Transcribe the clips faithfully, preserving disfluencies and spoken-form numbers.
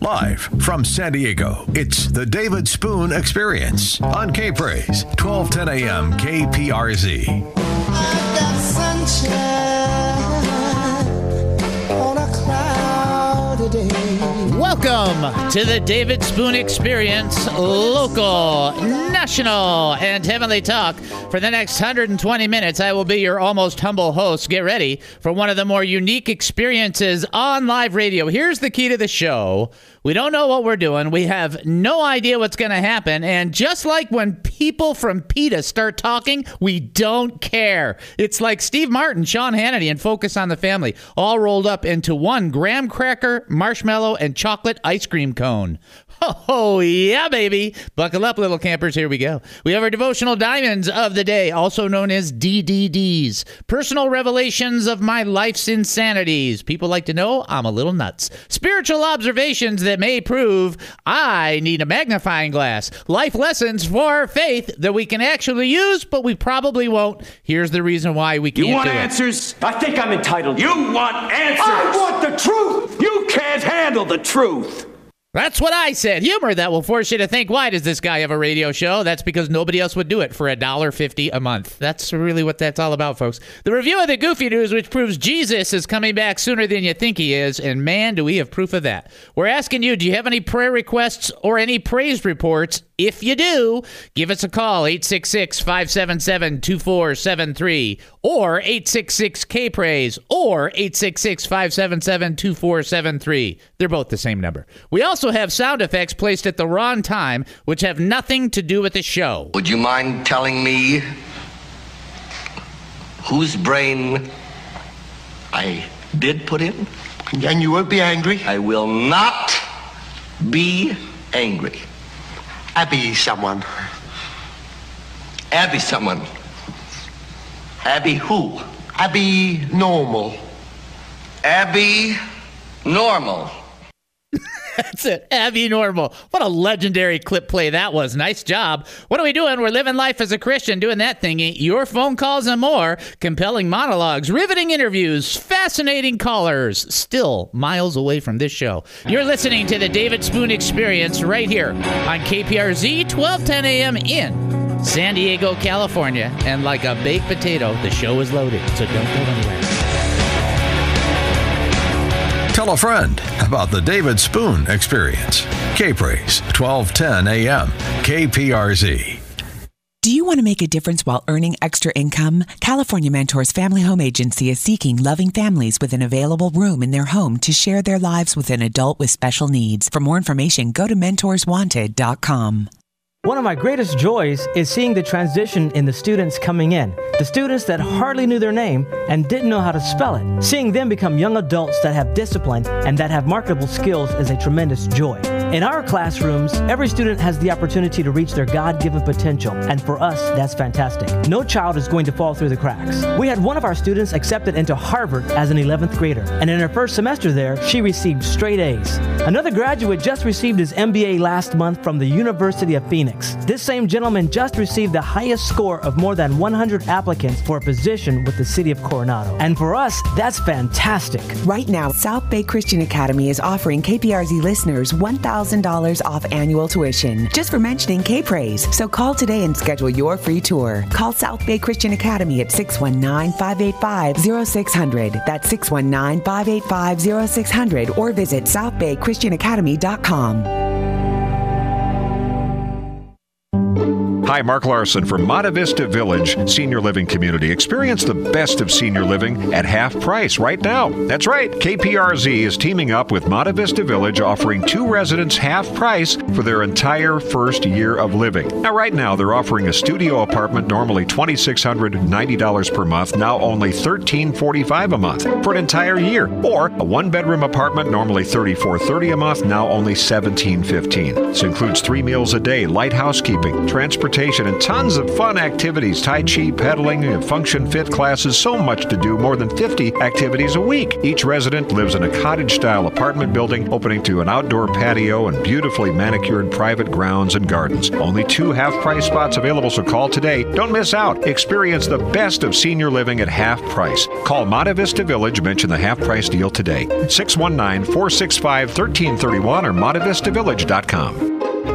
Live from San Diego, it's the David Spoon Experience on K-Praise, twelve ten a.m. K P R Z. I've got sunshine on a cloudy day. Welcome to the David Spoon Experience, local, national, and heavenly talk. For the next one hundred twenty minutes, I will be your almost humble host. Get ready for one of the more unique experiences on live radio. Here's the key to the show. We don't know what we're doing. We have no idea what's going to happen. And just like when people from PETA start talking, we don't care. It's like Steve Martin, Sean Hannity, and Focus on the Family, all rolled up into one graham cracker, marshmallow, and chocolate ice cream cone. Oh, yeah, baby. Buckle up, little campers. Here we go. We have our devotional diamonds of the day, also known as D D Ds. Personal revelations of my life's insanities. People like to know I'm a little nuts. Spiritual observations that may prove I need a magnifying glass. Life lessons for faith that we can actually use, but we probably won't. Here's the reason why we can't do it. You want answers? I think I'm entitled. You want answers? I want the truth. You can't handle the truth. That's what I said. Humor that will force you to think, why does this guy have a radio show? That's because nobody else would do it for one dollar fifty a month. That's really what that's all about, folks. The review of the Goofy News, which proves Jesus is coming back sooner than you think he is, and man, do we have proof of that. We're asking you, do you have any prayer requests or any praise reports? If you do, give us a call, eight six six, five seven seven, two four seven three, or eight six six, K praise, or eight six six, five seven seven, two four seven three. They're both the same number. We also have sound effects placed at the wrong time, which have nothing to do with the show. Would you mind telling me whose brain I did put in? And you won't be angry? I will not be angry. Abby someone. Abby someone. Abby who? Abby Normal. Abby Normal. That's it. Abby Normal. What a legendary clip play that was. Nice job. What are we doing? We're living life as a Christian, doing that thingy. Your phone calls and more. Compelling monologues, riveting interviews, fascinating callers. Still miles away from this show. You're listening to the David Spoon Experience right here on K P R Z, twelve ten a.m. in San Diego, California. And like a baked potato, the show is loaded, so don't go anywhere. Tell a friend about the David Spoon Experience. K-Praise, twelve ten a.m. K P R Z. Do you want to make a difference while earning extra income? California Mentors Family Home Agency is seeking loving families with an available room in their home to share their lives with an adult with special needs. For more information, go to mentors wanted dot com. One of my greatest joys is seeing the transition in the students coming in. The students that hardly knew their name and didn't know how to spell it. Seeing them become young adults that have discipline and that have marketable skills is a tremendous joy. In our classrooms, every student has the opportunity to reach their God-given potential, and for us, that's fantastic. No child is going to fall through the cracks. We had one of our students accepted into Harvard as an eleventh grader, and in her first semester there, she received straight A's. Another graduate just received his M B A last month from the University of Phoenix. This same gentleman just received the highest score of more than one hundred applicants for a position with the city of Coronado. And for us, that's fantastic. Right now, South Bay Christian Academy is offering K P R Z listeners one thousand dollars off annual tuition just for mentioning K-Praise. So call today and schedule your free tour. Call South Bay Christian Academy at six one nine, five eight five, zero six zero zero. That's six one nine, five eight five, zero six zero zero, or visit south bay christian academy dot com. Hi, Mark Larson from Monte Vista Village Senior Living Community. Experience the best of senior living at half price right now. That's right. K P R Z is teaming up with Monte Vista Village, offering two residents half price for their entire first year of living. Now, right now, they're offering a studio apartment normally two thousand six hundred ninety dollars per month, now only one thousand three hundred forty-five dollars a month for an entire year. Or a one-bedroom apartment normally three thousand four hundred thirty dollars a month, now only one thousand seven hundred fifteen dollars. This includes three meals a day, light housekeeping, transportation, transportation, and tons of fun activities. Tai Chi, pedaling, and function fit classes. So much to do. More than fifty activities a week. Each resident lives in a cottage-style apartment building opening to an outdoor patio and beautifully manicured private grounds and gardens. Only two half-price spots available, so call today. Don't miss out. Experience the best of senior living at half price. Call Monte Vista Village. Mention the half-price deal today. six one nine, four six five, one three three one or monte vista village dot com.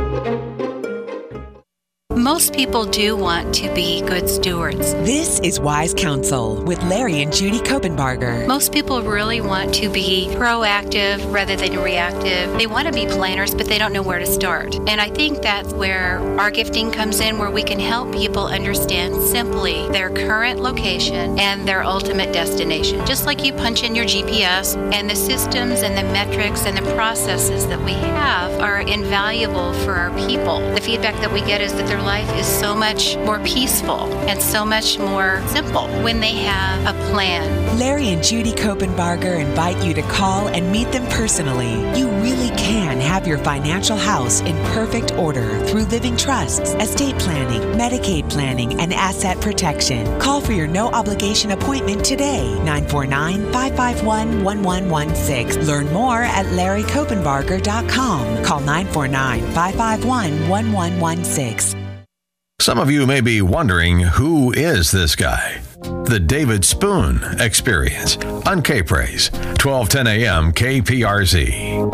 Most people do want to be good stewards. This is Wise Counsel with Larry and Judy Kopenbarger. Most people really want to be proactive rather than reactive. They want to be planners, but they don't know where to start. And I think that's where our gifting comes in, where we can help people understand simply their current location and their ultimate destination. Just like you punch in your G P S, and the systems and the metrics and the processes that we have are invaluable for our people. The feedback that we get is that their life is so much more peaceful and so much more simple when they have a plan. Larry and Judy Kopenbarger invite you to call and meet them personally. You really can have your financial house in perfect order through living trusts, estate planning, Medicaid planning, and asset protection. Call for your no-obligation appointment today. nine four nine, five five one, one one one six. Learn more at larry kopenbarger dot com. Call nine four nine, five five one, one one one six. Some of you may be wondering, who is this guy? The David Spoon Experience on K-Praise, twelve ten a.m. K P R Z.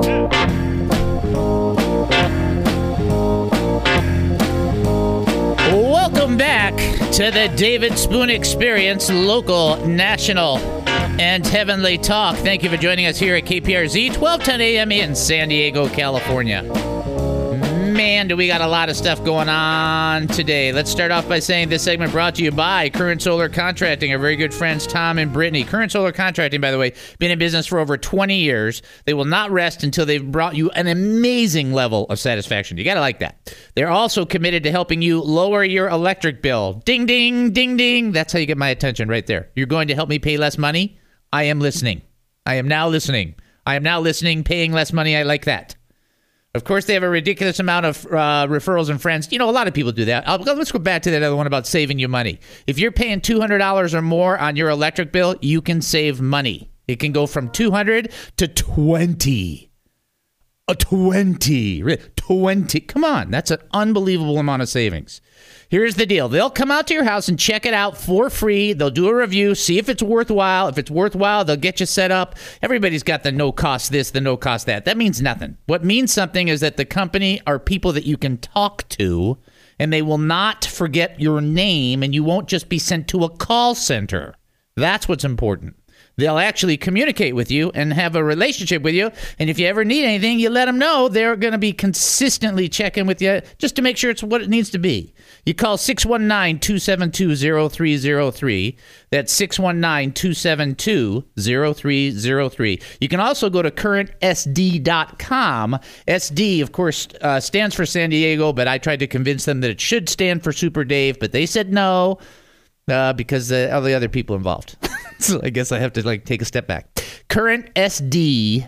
Welcome back to the David Spoon Experience, local, national, and heavenly talk. Thank you for joining us here at K P R Z, twelve ten a.m. in San Diego, California. Man, do we got a lot of stuff going on today. Let's start off by saying this segment brought to you by Current Solar Contracting, our very good friends Tom and Brittany. Current Solar Contracting, by the way, been in business for over twenty years. They will not rest until they've brought you an amazing level of satisfaction. You got to like that. They're also committed to helping you lower your electric bill. Ding, ding, ding, ding. That's how you get my attention right there. You're going to help me pay less money? I am listening. I am now listening. I am now listening, paying less money. I like that. Of course, they have a ridiculous amount of uh, referrals and friends. You know, a lot of people do that. I'll, let's go back to that other one about saving you money. If you're paying two hundred dollars or more on your electric bill, you can save money. It can go from two hundred dollars to twenty dollars. A twenty. twenty. Come on. That's an unbelievable amount of savings. Here's the deal. They'll come out to your house and check it out for free. They'll do a review, see if it's worthwhile. If it's worthwhile, they'll get you set up. Everybody's got the no cost this, the no cost that. That means nothing. What means something is that the company are people that you can talk to, and they will not forget your name, and you won't just be sent to a call center. That's what's important. They'll actually communicate with you and have a relationship with you. And if you ever need anything, you let them know. They're going to be consistently checking with you just to make sure it's what it needs to be. You call six one nine, two seven two, zero three zero three. That's six one nine, two seven two, zero three zero three. You can also go to current S D dot com. S D, of course, uh, stands for San Diego, but I tried to convince them that it should stand for Super Dave, but they said no. Uh, because uh, all the other people involved. So I guess I have to like take a step back. current S D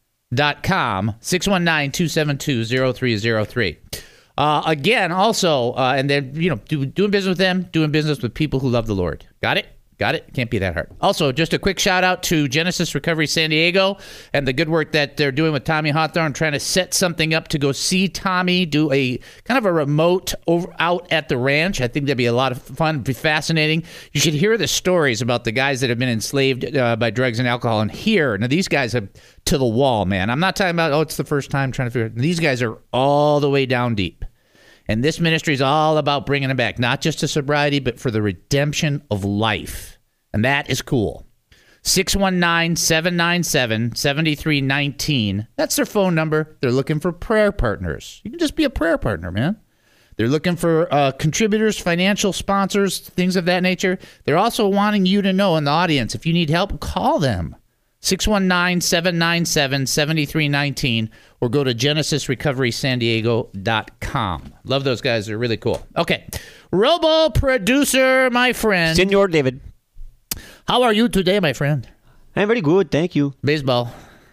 dot com, six one nine, two seven two, zero three zero three. Uh, again, also, uh, and then, you know, do, doing business with them, doing business with people who love the Lord. Got it? Got it? Can't be that hard. Also, just a quick shout out to Genesis Recovery San Diego and the good work that they're doing with Tommy Hawthorne, trying to set something up to go see Tommy do a kind of a remote over out at the ranch. I think that'd be a lot of fun, be fascinating. You should hear the stories about the guys that have been enslaved uh, by drugs and alcohol. And here, now these guys are to the wall, man. I'm not talking about, oh, it's the first time trying to figure it out. These guys are all the way down deep. And this ministry is all about bringing them back, not just to sobriety, but for the redemption of life. And that is cool. six one nine, seven nine seven, seven three one nine. That's their phone number. They're looking for prayer partners. You can just be a prayer partner, man. They're looking for uh, contributors, financial sponsors, things of that nature. They're also wanting you to know in the audience, if you need help, call them. six one nine, seven nine seven, seven three one nine or go to genesis recovery san diego dot com. Love those guys. They're really cool. Okay. Robo producer, my friend. Senor David. How are you today, my friend? I'm very good. Thank you. Baseball.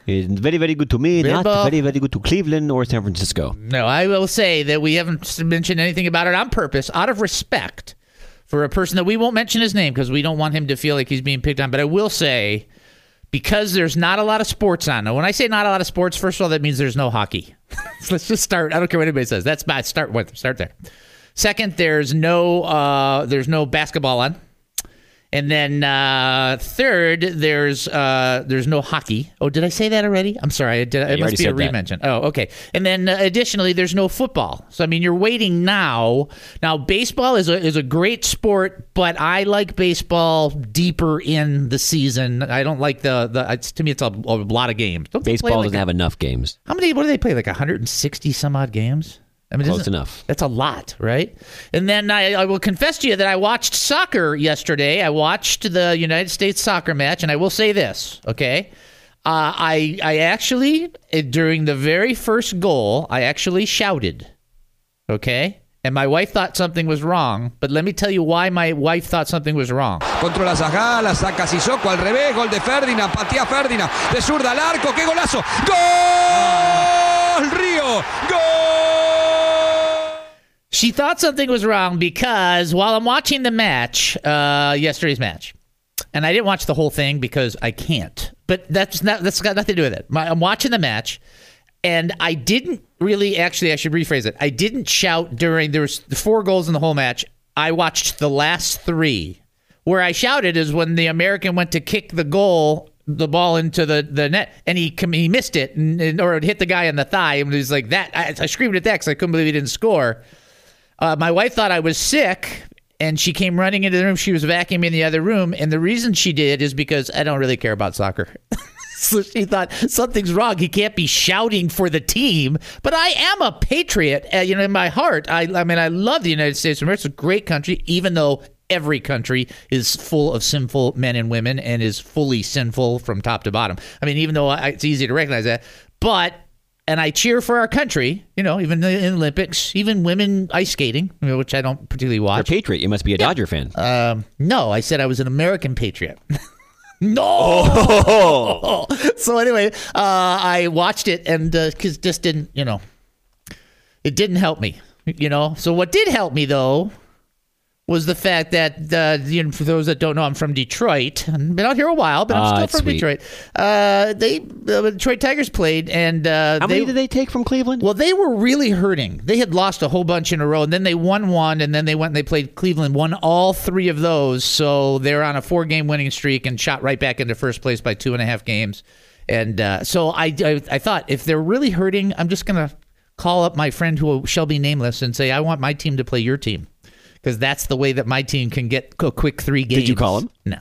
It's very, very good to me. Baseball. Not very, very good to Cleveland or San Francisco. No, I will say that we haven't mentioned anything about it on purpose, out of respect for a person that we won't mention his name because we don't want him to feel like he's being picked on. But I will say, because there's not a lot of sports on. Now, when I say not a lot of sports, first of all, that means there's no hockey. So let's just start. I don't care what anybody says. That's my start with. Start there. Second, there's no uh, there's no basketball on. And then uh, third, there's uh, there's no hockey. Oh, did I say that already? I'm sorry. I did, Yeah, it must be a remention. Oh, okay. And then uh, additionally, there's no football. So I mean, you're waiting now. Now, baseball is a is a great sport, but I like baseball deeper in the season. I don't like the the. It's, to me, it's a, a lot of games. Don't they play Baseball like doesn't a- have enough games. How many? What do they play? Like one hundred sixty some odd games. I mean, Close isn't- enough. That's a lot, right? And then I, I will confess to you that I watched soccer yesterday. I watched the United States soccer match, and I will say this, okay? Uh, I I actually, eh, during the very first goal, I actually shouted, okay? And my wife thought something was wrong, but let me tell you why my wife thought something was wrong. Controla Zaha, la saca Sissoko al revés, gol de Ferdinand, patea Ferdinand, de zurda al arco, qué golazo, gol, Río, gol. She thought something was wrong because while I'm watching the match, uh, yesterday's match, and I didn't watch the whole thing because I can't, but that's not that's got nothing to do with it. My, I'm watching the match, and I didn't really actually. I should rephrase it. I didn't shout during there was four goals in the whole match. I watched the last three. Where I shouted is when the American went to kick the goal, the ball into the, the net, and he he missed it, and, and, or it hit the guy in the thigh, and it was like that. I, I screamed at that because I couldn't believe he didn't score. Uh, my wife thought I was sick, and she came running into the room. She was vacuuming in the other room, and the reason she did is because I don't really care about soccer. So she thought something's wrong. He can't be shouting for the team. But I am a patriot, uh, you know, in my heart. I, I mean, I love the United States of America. It's a great country, even though every country is full of sinful men and women and is fully sinful from top to bottom. I mean, even though I, it's easy to recognize that, but. And I cheer for our country, you know, even in the Olympics, even women ice skating, you know, which I don't particularly watch. You're a patriot. You must be a Dodger fan. Um, no, I said I was an American patriot. No. Oh. So anyway, uh, I watched it and uh, cause just didn't, you know, it didn't help me, you know. So what did help me though was the fact that, uh, you know, for those that don't know, I'm from Detroit. I've been out here a while, but I'm Ah, still that's from sweet. Detroit. Uh, they, the Detroit Tigers played, and uh, How they, many did they take from Cleveland? well, they were really hurting. They had lost a whole bunch in a row, and then they won one, and then they went and they played Cleveland, won all three of those. So they're on a four-game winning streak and shot right back into first place by two and a half games. And uh, so I, I, I thought, if they're really hurting, I'm just going to call up my friend who shall be nameless and say, I want my team to play your team. Because that's the way that my team can get a quick three games. Did you call him? No.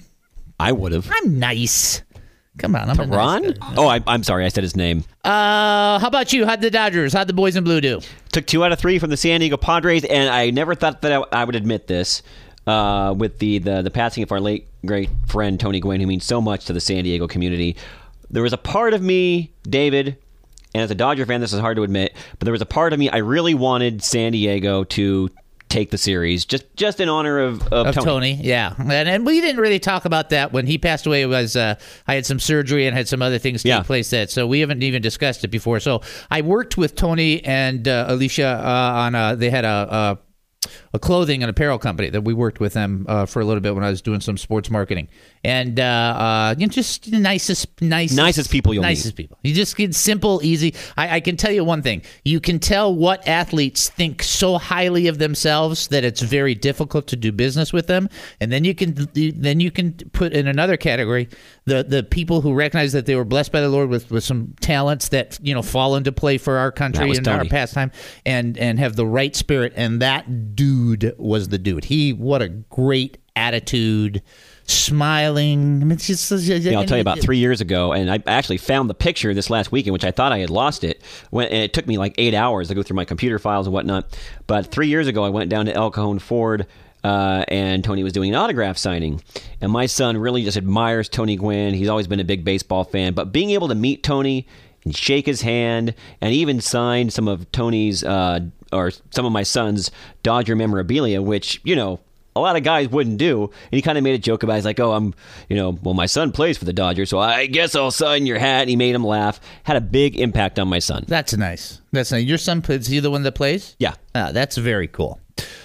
I would have. I'm nice. Come on. I'm a nice Ron? guy. Oh, I, I'm sorry. I said his name. Uh, how about you? How'd the Dodgers, how'd the boys in blue do? Took two out of three from the San Diego Padres, and I never thought that I, I would admit this uh, with the, the, the passing of our late, great friend, Tony Gwynn, who means so much to the San Diego community. There was a part of me, David, and as a Dodger fan, this is hard to admit, but there was a part of me, I really wanted San Diego to take the series, just just in honor of, of, Of Tony. Tony, yeah. And, and we didn't really talk about that. When he passed away, it was uh, I had some surgery and had some other things take Yeah. place that, so we haven't even discussed it before. So I worked with Tony and uh, Alicia uh, on a, they had a, a a clothing and apparel company that we worked with them uh, for a little bit when I was doing some sports marketing. And uh, uh, you know, just the nicest, nicest, Nicest people you'll nicest meet. people. You just get simple, easy. I, I can tell you one thing. You can tell what athletes think so highly of themselves that it's very difficult to do business with them. And then you can then you can put in another category the the people who recognize that they were blessed by the Lord with, with some talents that, you know, fall into play for our country was and our Tony. pastime and and have the right spirit. And that dude was the dude. He what a great attitude. Smiling. I mean, it's just, Yeah, I'll tell you about three years ago, and I actually found the picture this last weekend, which I thought I had lost it. When, and it took me like eight hours to go through my computer files and whatnot. But three years ago, I went down to El Cajon Ford, uh, and Tony was doing an autograph signing. And my son really just admires Tony Gwynn. He's always been a big baseball fan. But being able to meet Tony and shake his hand and even sign some of Tony's, uh, or some of my son's Dodger memorabilia, which, you know, a lot of guys wouldn't do. And he kind of made a joke about it. He's like, oh, I'm, you know, well, my son plays for the Dodgers, so I guess I'll sign your hat. And he made him laugh. Had a big impact on my son. That's nice. That's nice. Your son, is he the one that plays? Yeah. Ah, that's very cool.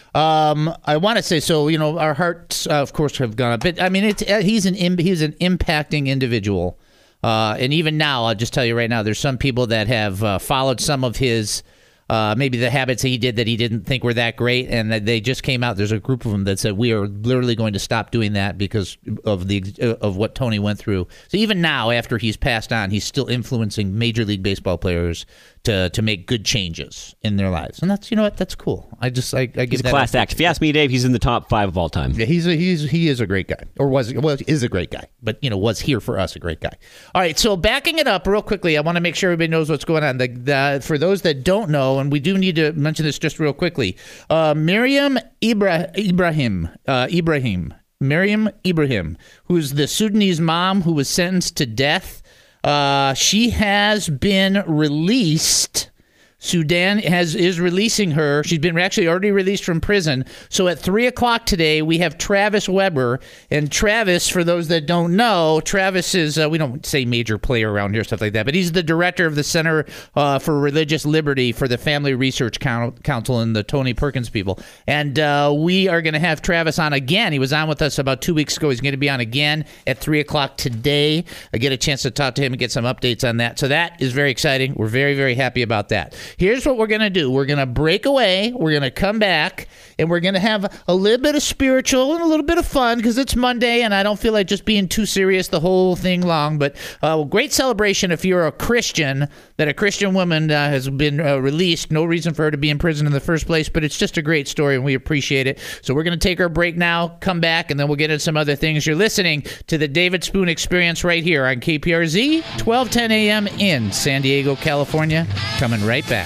Um, I want to say, so, you know, our hearts, uh, of course, have gone up. But, I mean, it's, uh, he's an he's an impacting individual. Uh, and even now, I'll just tell you right now, there's some people that have uh, followed some of his, uh, maybe the habits that he did that he didn't think were that great, and that they just came out. There's a group of them that said, we are literally going to stop doing that because of the of what Tony went through. So even now, after he's passed on, he's still influencing Major League Baseball players to to make good changes in their lives. And that's, you know what, that's cool. I just, I, I give He's a that class act. If you ask me, Dave, he's in the top five of all time. Yeah, he's a, he's he is a great guy, or was well is a great guy, but you know was here for us a great guy. All right, so backing it up real quickly, I want to make sure everybody knows what's going on. The, the, for those that don't know, and we do need to mention this just real quickly, uh, Miriam Ibra, Ibrahim uh, Ibrahim Miriam Ibrahim, who's the Sudanese mom who was sentenced to death. Uh, she has been released. Sudan has is releasing her. She's been actually already released from prison. So at three o'clock today, we have Travis Weber. And Travis, for those that don't know, Travis is, uh, we don't say major player around here, stuff like that, but he's the director of the Center uh, for Religious Liberty for the Family Research Council and the Tony Perkins people. And uh, we are going to have Travis on again. He was on with us about two weeks ago. He's going to be on again at three o'clock today. I get a chance to talk to him and get some updates on that. So that is very exciting. We're very, very happy about that. Here's what we're going to do. We're going to break away. We're going to come back, and we're going to have a little bit of spiritual and a little bit of fun because it's Monday, and I don't feel like just being too serious the whole thing long. But uh, great celebration if you're a Christian, that a Christian woman uh, has been uh, released. No reason for her to be in prison in the first place, but it's just a great story, and we appreciate it. So we're going to take our break now, come back, and then we'll get into some other things. You're listening to the David Spoon Experience right here on K P R Z, twelve ten a.m. in San Diego, California. Coming right back.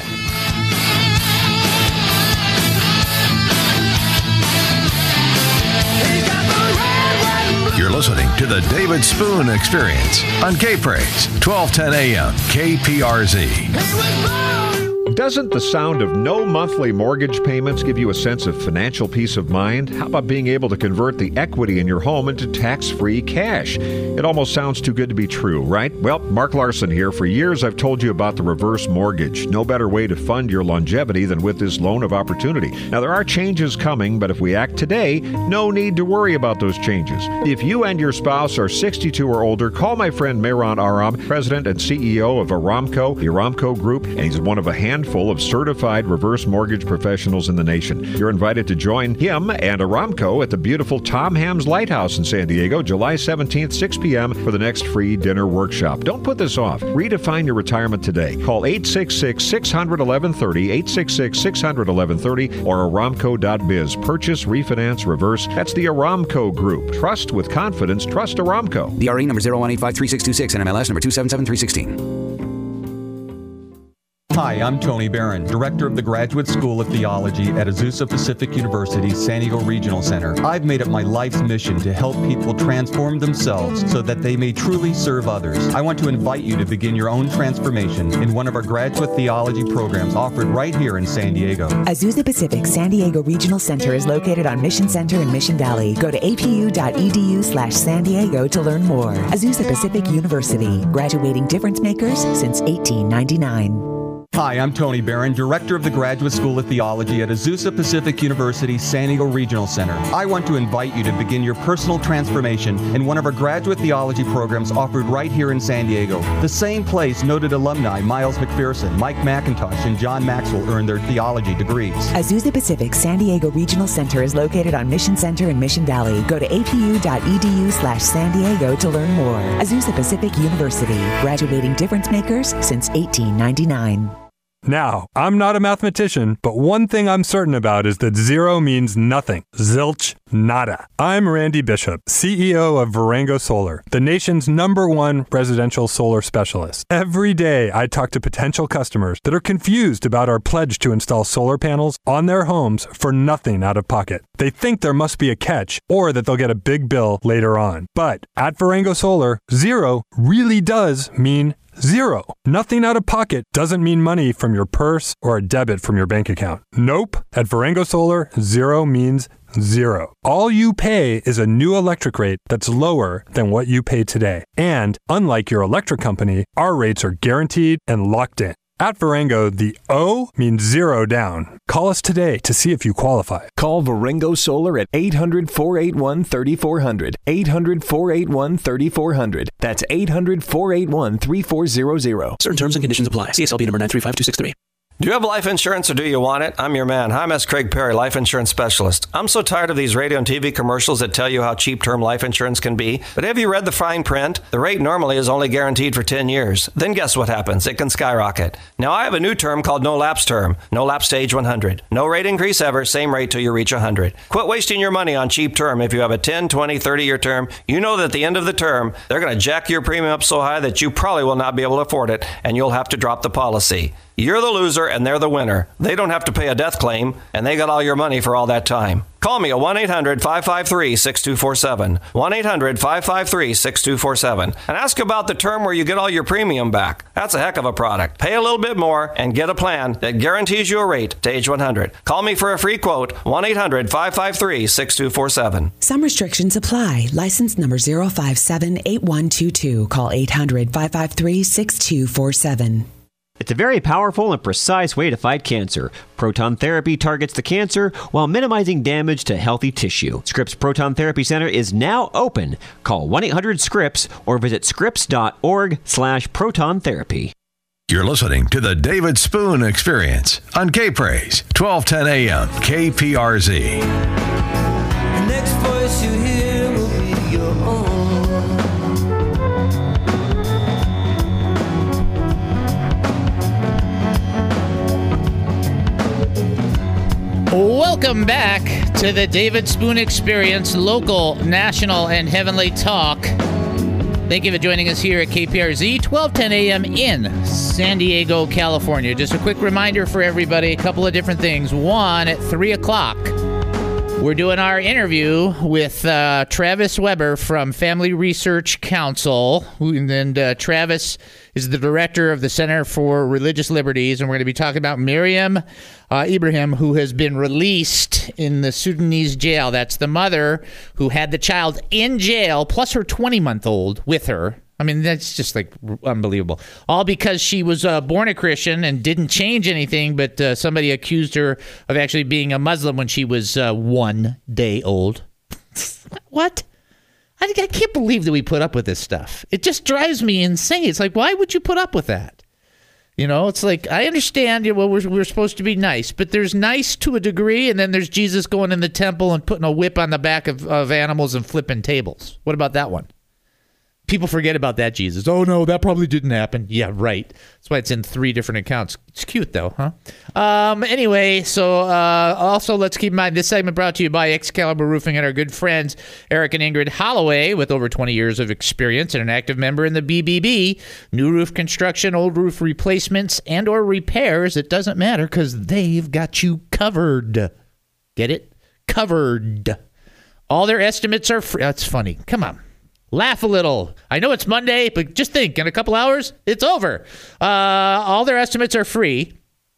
You're listening to the David Spoon Experience on K-Praise, twelve ten a.m. K P R Z. Doesn't the sound of no monthly mortgage payments give you a sense of financial peace of mind? How about being able to convert the equity in your home into tax-free cash? It almost sounds too good to be true, right? Well, Mark Larson here. For years, I've told you about the reverse mortgage. No better way to fund your longevity than with this loan of opportunity. Now, there are changes coming, but if we act today, no need to worry about those changes. If you and your spouse are sixty-two or older, call my friend Mehran Aram, president and C E O of Aramco, the Aramco Group, and he's one of a handful of certified reverse mortgage professionals in the nation. You're invited to join him and Aramco at the beautiful Tom Ham's Lighthouse in San Diego, July seventeenth, six p.m. for the next free dinner workshop. Don't put this off. Redefine your retirement today. Call eight six six, six hundred, eleven thirty, eight six six, six hundred, eleven thirty, or aramco dot biz. Purchase, refinance, reverse. That's the Aramco Group. Trust with confidence. Trust Aramco. The R E number zero one eight five three six two six and M L S number two seven seven three one six. Hi, I'm Tony Barron, Director of the Graduate School of Theology at Azusa Pacific University San Diego Regional Center. I've made it my life's mission to help people transform themselves so that they may truly serve others. I want to invite you to begin your own transformation in one of our graduate theology programs offered right here in San Diego. Azusa Pacific San Diego Regional Center is located on Mission Center in Mission Valley. Go to apu.edu slash San Diego to learn more. Azusa Pacific University, graduating difference makers since eighteen ninety-nine. Hi, I'm Tony Barron, Director of the Graduate School of Theology at Azusa Pacific University San Diego Regional Center. I want to invite you to begin your personal transformation in one of our graduate theology programs offered right here in San Diego, the same place noted alumni Miles McPherson, Mike McIntosh, and John Maxwell earned their theology degrees. Azusa Pacific San Diego Regional Center is located on Mission Center in Mission Valley. Go to apu.edu slash San Diego to learn more. Azusa Pacific University, graduating difference makers since eighteen ninety-nine. Now, I'm not a mathematician, but one thing I'm certain about is that zero means nothing. Zilch, nada. I'm Randy Bishop, C E O of Varango Solar, the nation's number one residential solar specialist. Every day, I talk to potential customers that are confused about our pledge to install solar panels on their homes for nothing out of pocket. They think there must be a catch or that they'll get a big bill later on. But at Varango Solar, zero really does mean zero. Nothing out of pocket doesn't mean money from your purse or a debit from your bank account. Nope. At Varengo Solar, zero means zero. All you pay is a new electric rate that's lower than what you pay today. And unlike your electric company, our rates are guaranteed and locked in. At Varengo, the O means zero down. Call us today to see if you qualify. Call Varengo Solar at eight hundred, four eight one, three four zero zero. eight hundred, four eight one, three four zero zero. That's eight hundred, four eight one, three four zero zero. Certain terms and conditions apply. C S L B number nine three five two six three. Do you have life insurance or do you want it? I'm your man. Hi, I'm S. Craig Perry, life insurance specialist. I'm so tired of these radio and T V commercials that tell you how cheap term life insurance can be. But have you read the fine print? The rate normally is only guaranteed for ten years. Then guess what happens? It can skyrocket. Now, I have a new term called no lapse term. No lapse to age one hundred. No rate increase ever. Same rate till you reach one hundred. Quit wasting your money on cheap term. If you have a ten, twenty, thirty-year term, you know that at the end of the term, they're going to jack your premium up so high that you probably will not be able to afford it, and you'll have to drop the policy. You're the loser and they're the winner. They don't have to pay a death claim, and they got all your money for all that time. Call me at one eight hundred, five five three, six two four seven. one eight hundred, five five three, six two four seven. And ask about the term where you get all your premium back. That's a heck of a product. Pay a little bit more and get a plan that guarantees you a rate to age one hundred. Call me for a free quote, one eight hundred, five five three, six two four seven. Some restrictions apply. License number zero five seven eight one two two. Call eight hundred, five five three, six two four seven. It's a very powerful and precise way to fight cancer. Proton therapy targets the cancer while minimizing damage to healthy tissue. Scripps Proton Therapy Center is now open. Call one eight hundred scripps or visit scripps.org slash proton therapy. You're listening to the David Spoon Experience on K-Praise, twelve ten a.m. K P R Z. The next voice you hear will be your own. Welcome back to the David Spoon Experience, local, national, and heavenly talk. Thank you for joining us here at K P R Z, twelve ten a.m. in San Diego, California. Just a quick reminder for everybody, a couple of different things. One, at three o'clock, we're doing our interview with uh, Travis Weber from Family Research Council. And uh, Travis is the director of the Center for Religious Liberties, and we're going to be talking about Miriam uh, Ibrahim, who has been released in the Sudanese jail. That's the mother who had the child in jail, plus her twenty-month-old with her. I mean, that's just like unbelievable. All because she was uh, born a Christian and didn't change anything, but uh, somebody accused her of actually being a Muslim when she was uh, one day old. What? I, I can't believe that we put up with this stuff. It just drives me insane. It's like, why would you put up with that? You know, it's like, I understand, you know, well, we're, we're supposed to be nice, but there's nice to a degree, and then there's Jesus going in the temple and putting a whip on the back of, of animals and flipping tables. What about that one? People forget about that Jesus. Oh, no, that probably didn't happen. Yeah, right. That's why it's in three different accounts. It's cute, though, huh? Um, anyway, so uh, also let's keep in mind this segment brought to you by Excalibur Roofing and our good friends Eric and Ingrid Holloway, with over twenty years of experience and an active member in the B B B. New roof construction, old roof replacements, and or repairs. It doesn't matter because they've got you covered. Get it? Covered. All their estimates are free. That's funny. Come on. Laugh a little. I know it's Monday, but just think, in a couple hours, it's over. Uh, all their estimates are free,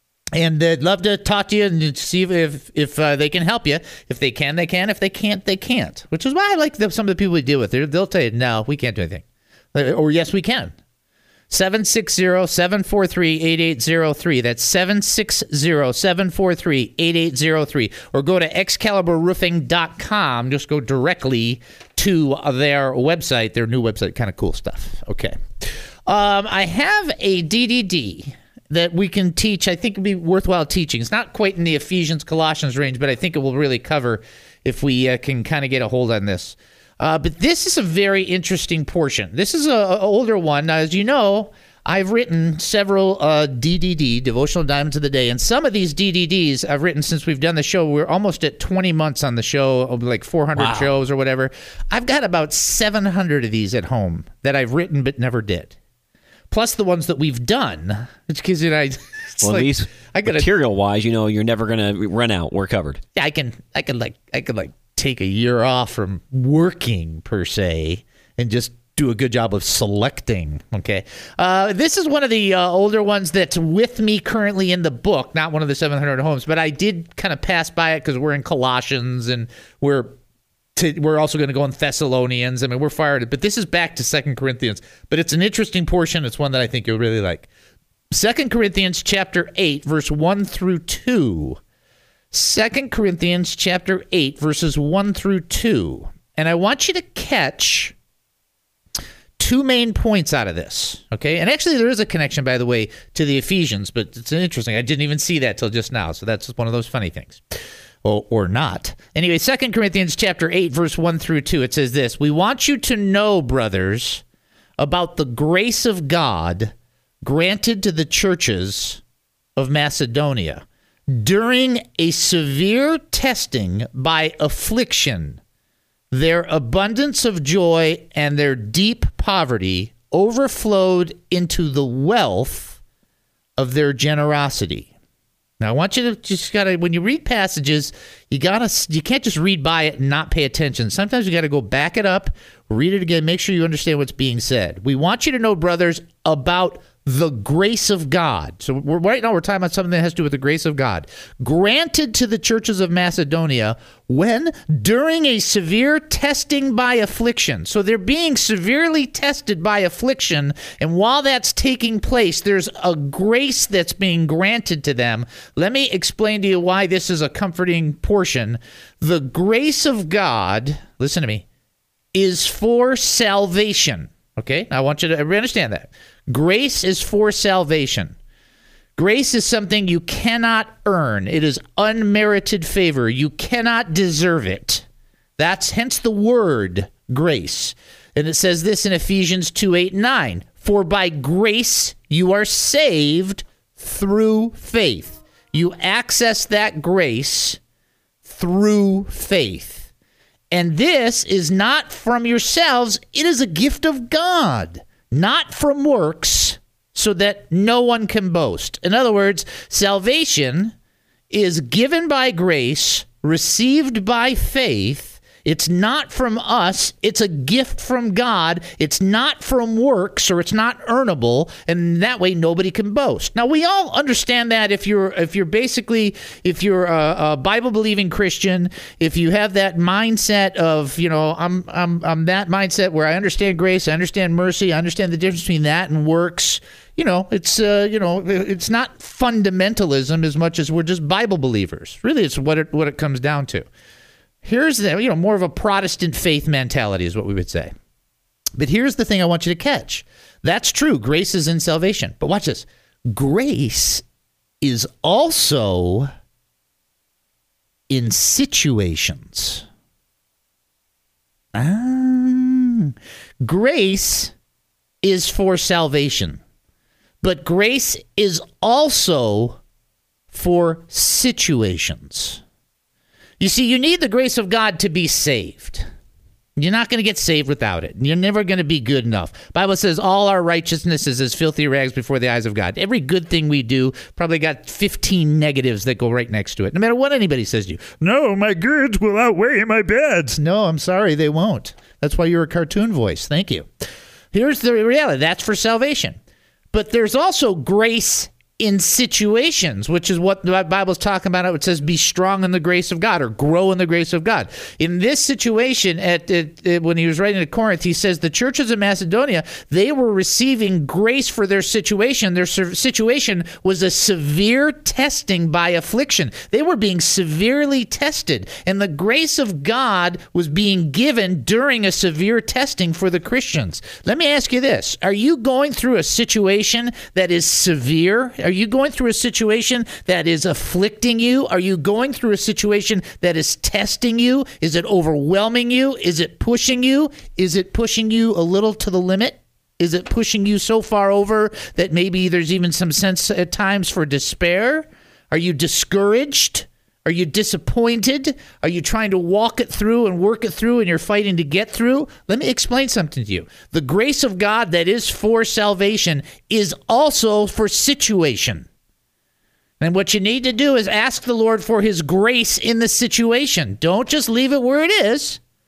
and they'd love to talk to you and see if if uh, they can help you. If they can, they can. If they can't, they can't. Which is why I like the, some of the people we deal with. They're, they'll tell you, no, we can't do anything. Or yes, we can. seven six zero, seven four three, eight eight zero three. That's seven six zero, seven four three, eight eight zero three. Or go to excalibur roofing dot com. Just go directly to their website, their new website. Kind of cool stuff. Okay. Um, I have a D D D that we can teach. I think it'd be worthwhile teaching. It's not quite in the Ephesians, Colossians range, but I think it will really cover if we uh, can kind of get a hold on this. Uh, but this is a very interesting portion. This is an older one. Now, as you know, I've written several uh, D D D, Devotional Diamonds of the Day, and some of these D D Ds I've written since we've done the show. We're almost at twenty months on the show, like four hundred wow. shows or whatever. I've got about seven hundred of these at home that I've written but never did. Plus the ones that we've done. It's because you know, it's well, like, these I gotta, material-wise, you know, you're never going to run out. We're covered. Yeah, I can, I can like, I could like take a year off from working per se and just do a good job of selecting. Okay. Uh, this is one of the uh, older ones that's with me currently in the book, not one of the seven hundred homes, but I did kind of pass by it because we're in Colossians and we're to, we're also going to go in Thessalonians. I mean, we're fired, but this is back to Second Corinthians, but it's an interesting portion. It's one that I think you'll really like. Second Corinthians chapter eight, verse one through two. Second Corinthians chapter eight, verses one through two. And I want you to catch two main points out of this, okay? And actually, there is a connection, by the way, to the Ephesians, but it's interesting. I didn't even see that till just now, so that's one of those funny things. Or, or not. Anyway, Second Corinthians chapter eight, verse one through two, it says this: "We want you to know, brothers, about the grace of God granted to the churches of Macedonia during a severe testing by affliction. Their abundance of joy and their deep poverty overflowed into the wealth of their generosity." Now, I want you to just gotta, when you read passages, you gotta, you can't just read by it and not pay attention. Sometimes you gotta go back it up, read it again, make sure you understand what's being said. We want you to know, brothers, about the grace of God. So we're, right now we're talking about something that has to do with the grace of God granted to the churches of Macedonia when during a severe testing by affliction. So they're being severely tested by affliction, and while that's taking place, there's a grace that's being granted to them. Let me explain to you why this is a comforting portion. The grace of God, listen to me, is for salvation. Okay, I want you to understand that. Grace is for salvation. Grace is something you cannot earn. It is unmerited favor. You cannot deserve it. That's hence the word grace. And it says this in Ephesians two, eight, nine. "For by grace you are saved through faith." You access that grace through faith. "And this is not from yourselves. It is a gift of God, not from works, so that no one can boast." In other words, salvation is given by grace, received by faith. It's not from us. It's a gift from God. It's not from works, or it's not earnable, and that way nobody can boast. Now, we all understand that if you're if you're basically if you're a, a Bible-believing Christian, if you have that mindset of, you know, I'm I'm I'm that mindset where I understand grace, I understand mercy, I understand the difference between that and works. You know, it's uh, you know, it's not fundamentalism as much as we're just Bible believers. Really, it's what it what it comes down to. Here's the, you know, more of a Protestant faith mentality is what we would say. But here's the thing I want you to catch. That's true. Grace is in salvation. But watch this. Grace is also in situations. Ah. Grace is for salvation. But grace is also for situations. You see, you need the grace of God to be saved. You're not going to get saved without it. You're never going to be good enough. The Bible says all our righteousness is as filthy rags before the eyes of God. Every good thing we do probably got fifteen negatives that go right next to it. No matter what anybody says to you. No, my goods will outweigh my bads. No, I'm sorry, they won't. That's why you're a cartoon voice. Thank you. Here's the reality. That's for salvation. But there's also grace in situations, which is what the Bible's talking about. It says, be strong in the grace of God, or grow in the grace of God. In this situation, at, at, at when he was writing to Corinth, he says the churches of Macedonia, they were receiving grace for their situation. Their situation was a severe testing by affliction. They were being severely tested, and the grace of God was being given during a severe testing for the Christians. Let me ask you this. Are you going through a situation that is severe? Are you going through a situation that is afflicting you? Are you going through a situation that is testing you? Is it overwhelming you? Is it pushing you? Is it pushing you a little to the limit? Is it pushing you so far over that maybe there's even some sense at times for despair? Are you discouraged? Are you disappointed? Are you trying to walk it through and work it through, and you're fighting to get through? Let me explain something to you. The grace of God that is for salvation is also for situation. And what you need to do is ask the Lord for his grace in the situation. Don't just leave it where it is.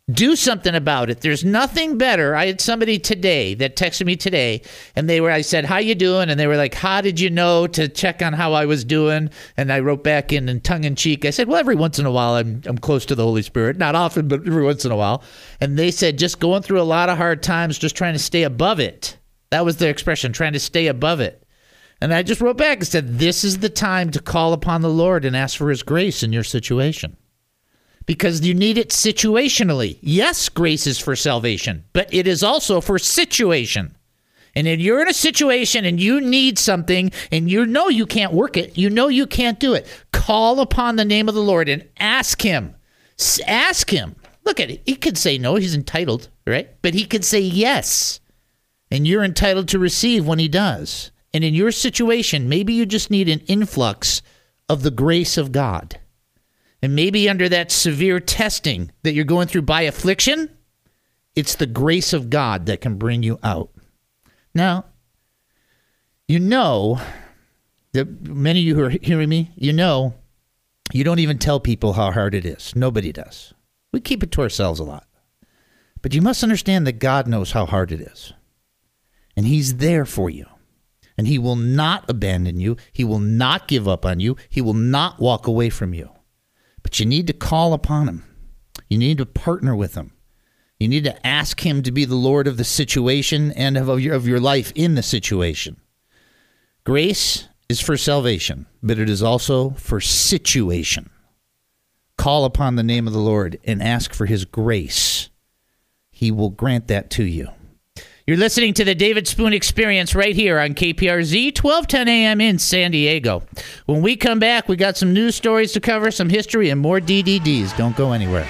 Do something about it. There's nothing better. I had somebody today that texted me today, and they were, I said, how you doing? And they were like, how did you know to check on how I was doing? And I wrote back in, in tongue-in-cheek. I said, well, every once in a while I'm I'm close to the Holy Spirit. Not often, but every once in a while. And they said, just going through a lot of hard times, just trying to stay above it. That was their expression, trying to stay above it. And I just wrote back and said, this is the time to call upon the Lord and ask for his grace in your situation. Because you need it situationally. Yes, grace is for salvation, but it is also for situation. And if you're in a situation and you need something and you know you can't work it, you know you can't do it, call upon the name of the Lord and ask him. Ask him. Look at it. He could say no. He's entitled, right? But he could say yes. And you're entitled to receive when he does. And in your situation, maybe you just need an influx of the grace of God. And maybe under that severe testing that you're going through by affliction, it's the grace of God that can bring you out. Now, you know, that many of you who are hearing me, you know, you don't even tell people how hard it is. Nobody does. We keep it to ourselves a lot. But you must understand that God knows how hard it is. And he's there for you. And he will not abandon you. He will not give up on you. He will not walk away from you. But you need to call upon him. You need to partner with him. You need to ask him to be the Lord of the situation and of your, of your life in the situation. Grace is for salvation, but it is also for situation. Call upon the name of the Lord and ask for his grace. He will grant that to you. You're listening to the David Spoon Experience right here on K P R Z, twelve ten a.m. in San Diego. When we come back, we got some news stories to cover, some history, and more D D Ds. Don't go anywhere.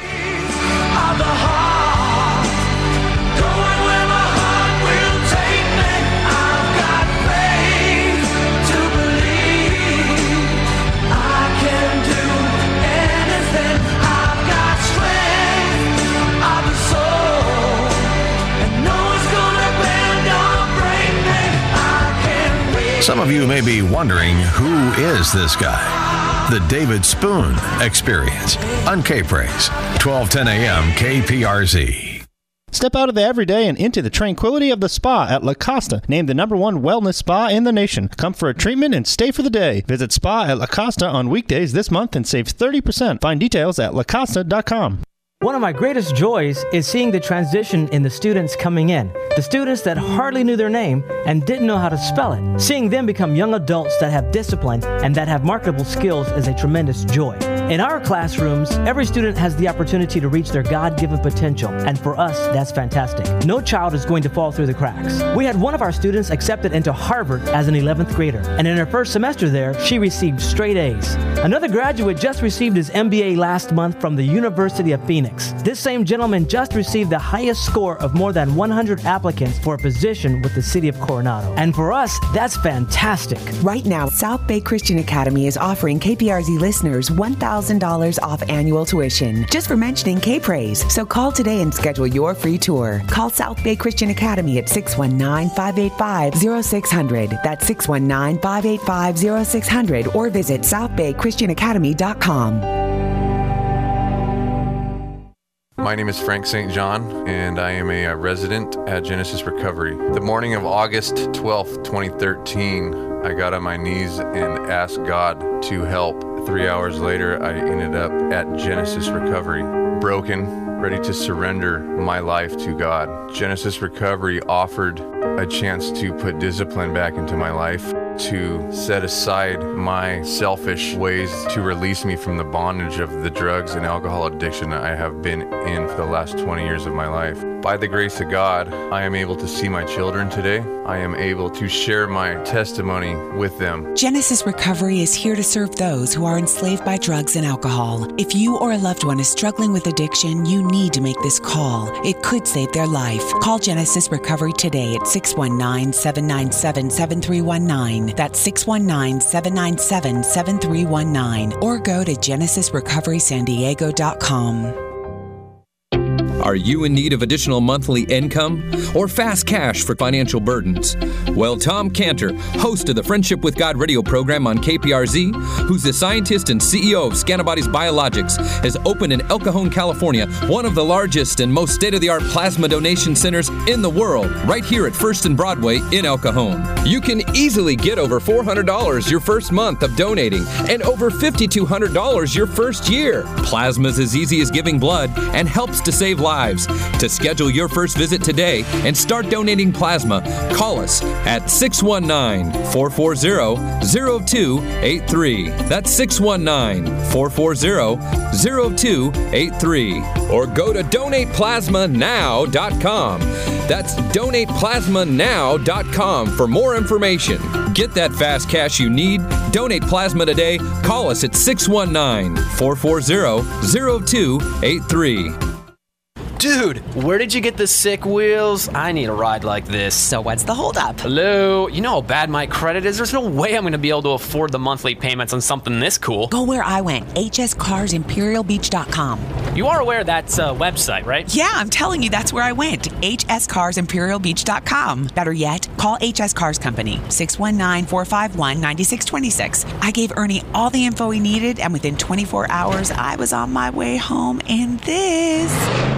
Some of you may be wondering, who is this guy? The David Spoon Experience on K-Praise, twelve ten a.m. K P R Z. Step out of the everyday and into the tranquility of the spa at La Costa, named the number one wellness spa in the nation. Come for a treatment and stay for the day. Visit Spa at La Costa on weekdays this month and save thirty percent. Find details at la costa dot com. One of my greatest joys is seeing the transition in the students coming in. The students that hardly knew their name and didn't know how to spell it. Seeing them become young adults that have discipline and that have marketable skills is a tremendous joy. In our classrooms, every student has the opportunity to reach their God-given potential, and for us, that's fantastic. No child is going to fall through the cracks. We had one of our students accepted into Harvard as an eleventh grader, and in her first semester there, she received straight A's. Another graduate just received his M B A last month from the University of Phoenix. This same gentleman just received the highest score of more than one hundred applicants for a position with the city of Coronado. And for us, that's fantastic. Right now, South Bay Christian Academy is offering K P R Z listeners one thousand dollars off annual tuition just for mentioning K-Praise. So call today and schedule your free tour. Call South Bay Christian Academy at six one nine, five eight five, zero six zero zero. That's six one nine, five eight five, zero six zero zero, or visit south bay christian academy dot com. My name is Frank Saint John, and I am a resident at Genesis Recovery. The morning of August twelfth, twenty thirteen, I got on my knees and asked God to help. Three hours later, I ended up at Genesis Recovery, broken, ready to surrender my life to God. Genesis Recovery offered a chance to put discipline back into my life, to set aside my selfish ways, to release me from the bondage of the drugs and alcohol addiction that I have been in for the last twenty years of my life. By the grace of God, I am able to see my children today. I am able to share my testimony with them. Genesis Recovery is here to serve those who are enslaved by drugs and alcohol. If you or a loved one is struggling with addiction, you need to make this call. It could save their life. Call Genesis Recovery today at six one nine, seven nine seven, seven three one nine. That's six one nine, seven nine seven, seven three one nine. Or go to genesis recovery san diego dot com. Are you in need of additional monthly income or fast cash for financial burdens? Well, Tom Cantor, host of the Friendship with God radio program on K P R Z, who's the scientist and C E O of Scantibodies Biologics, has opened in El Cajon, California, one of the largest and most state-of-the-art plasma donation centers in the world, right here at First and Broadway in El Cajon. You can easily get over four hundred dollars your first month of donating and over five thousand two hundred dollars your first year. Plasma's as easy as giving blood and helps to save lives. To schedule your first visit today and start donating plasma, call us at six one nine, four four zero, zero two eight three. That's six one nine, four four zero, zero two eight three. Or go to donate plasma now dot com. That's donate plasma now dot com for more information. Get that fast cash you need. Donate plasma today. Call us at six one nine, four four zero, zero two eight three. Dude, where did you get the sick wheels? I need a ride like this. So what's the holdup? Hello? You know how bad my credit is? There's no way I'm going to be able to afford the monthly payments on something this cool. Go where I went, H S Cars Imperial Beach dot com. You are aware that's a website, right? Yeah, I'm telling you, that's where I went, H S Cars Imperial Beach dot com. Better yet, call H S Cars Company, six one nine, four five one, nine six two six. I gave Ernie all the info he needed, and within twenty-four hours, I was on my way home in this.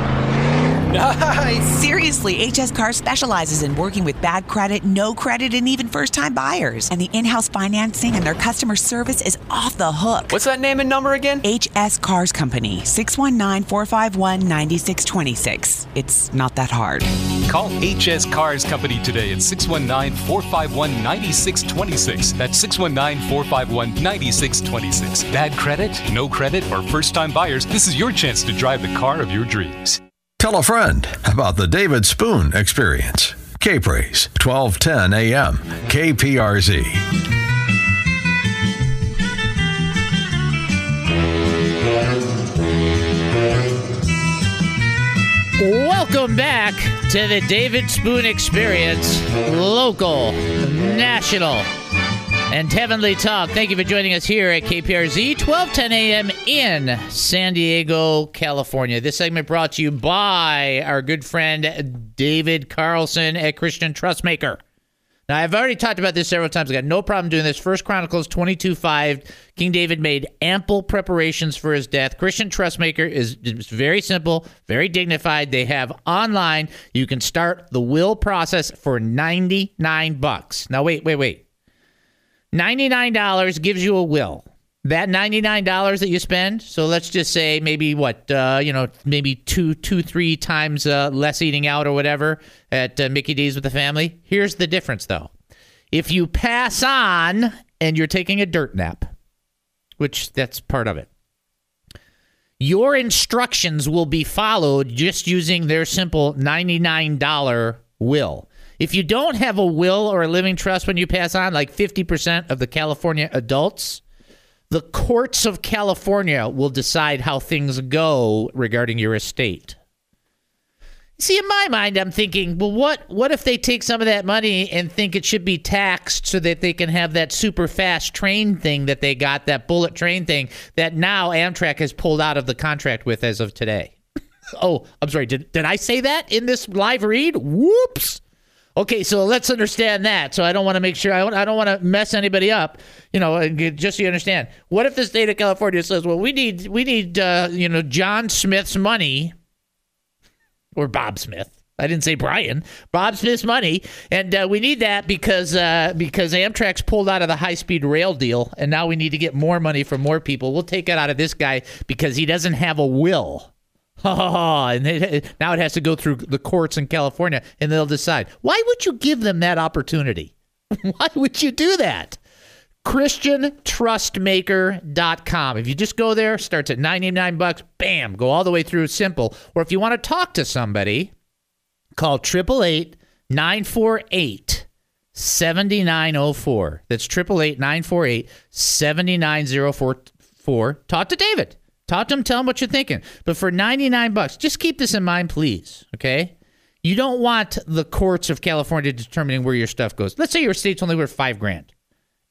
Nice. Seriously, H S Cars specializes in working with bad credit, no credit, and even first-time buyers. And the in-house financing and their customer service is off the hook. What's that name and number again? H S Cars Company, six one nine, four five one, nine six two six. It's not that hard. Call H S Cars Company today at six one nine, four five one, nine six two six. That's six one nine, four five one, nine six two six. Bad credit, no credit, or first-time buyers, this is your chance to drive the car of your dreams. Tell a friend about the David Spoon Experience. K-Praise, twelve ten a.m., K P R Z. Welcome back to the David Spoon Experience, local, national, and heavenly talk. Thank you for joining us here at K P R Z, twelve ten a.m. in San Diego, California. This segment brought to you by our good friend David Carlson at Christian Trustmaker. Now, I've already talked about this several times. I got no problem doing this. First Chronicles twenty-two five, King David made ample preparations for his death. Christian Trustmaker is, is very simple, very dignified. They have online, you can start the will process for ninety-nine bucks. Now, wait, wait, wait. ninety-nine dollars gives you a will. That ninety-nine dollars that you spend, so let's just say maybe what, uh, you know, maybe two, two, three times uh, less eating out or whatever at uh, Mickey D's with the family. Here's the difference, though. If you pass on and you're taking a dirt nap, which that's part of it, your instructions will be followed just using their simple ninety-nine dollars will. If you don't have a will or a living trust when you pass on, like fifty percent of the California adults, the courts of California will decide how things go regarding your estate. See, in my mind, I'm thinking, well, what what if they take some of that money and think it should be taxed so that they can have that super fast train thing that they got, that bullet train thing that now Amtrak has pulled out of the contract with as of today? Oh, I'm sorry. Did, did I say that in this live read? Whoops. Okay, so let's understand that. So I don't want to make sure, I don't, I don't want to mess anybody up, you know, just so you understand. What if the state of California says, well, we need, we need, uh, you know, John Smith's money, or Bob Smith. I didn't say Brian. Bob Smith's money, and uh, we need that because uh, because Amtrak's pulled out of the high-speed rail deal, and now we need to get more money from more people. We'll take it out of this guy because he doesn't have a will. Oh, and it, now it has to go through the courts in California, and they'll decide. Why would you give them that opportunity? Why would you do that? Christian Trustmaker dot com. If you just go there, starts at ninety-nine bucks, bam, go all the way through, simple. Or if you want to talk to somebody, call eight eight eight, nine four eight, seven nine zero four. That's eight eight eight, nine four eight, seven nine zero four. Talk to David. Talk to him, tell him what you're thinking. But for ninety-nine bucks, just keep this in mind, please, okay? You don't want the courts of California determining where your stuff goes. Let's say your estate's only worth five grand.